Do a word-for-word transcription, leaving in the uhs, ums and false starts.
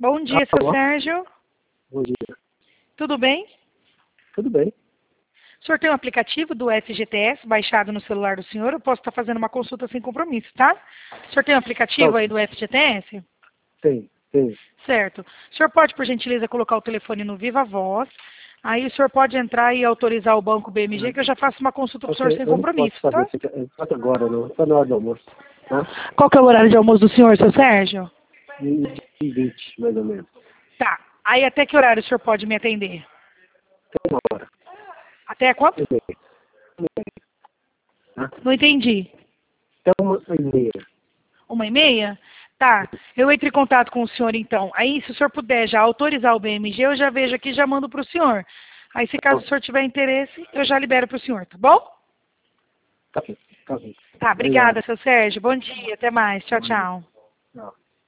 Bom dia, seu Sérgio. Bom dia. Tudo bem? Tudo bem. O senhor tem um aplicativo do F G T S baixado no celular do senhor? Eu posso estar fazendo uma consulta sem compromisso, tá? O senhor tem um aplicativo Tá. aí do F G T S? Tem, tem. Certo. O senhor pode, por gentileza, colocar o telefone no Viva Voz. Aí o senhor pode entrar e autorizar o banco B M G, que eu já faço uma consulta para o senhor sem Eu não compromisso, posso tá? fazer isso aqui agora, não. Só na hora do almoço. Tá? Qual que é o horário de almoço do senhor, seu Sérgio? e vinte, mais ou menos. Tá. Aí até que horário o senhor pode me atender? Até uma hora. Até quanto? E meia. Uma e meia. Tá? Não entendi. Até uma e meia. Uma e meia? Tá. Eu entro em contato com o senhor, então. Aí, se o senhor puder já autorizar o B M G, eu já vejo aqui e já mando para o senhor. Aí, se caso o senhor tiver interesse, eu já libero para o senhor, tá bom? Tá bem, tá bem. Tá, obrigada, Obrigado. seu Sérgio. Bom dia, até mais. Tchau, tchau. Tchau.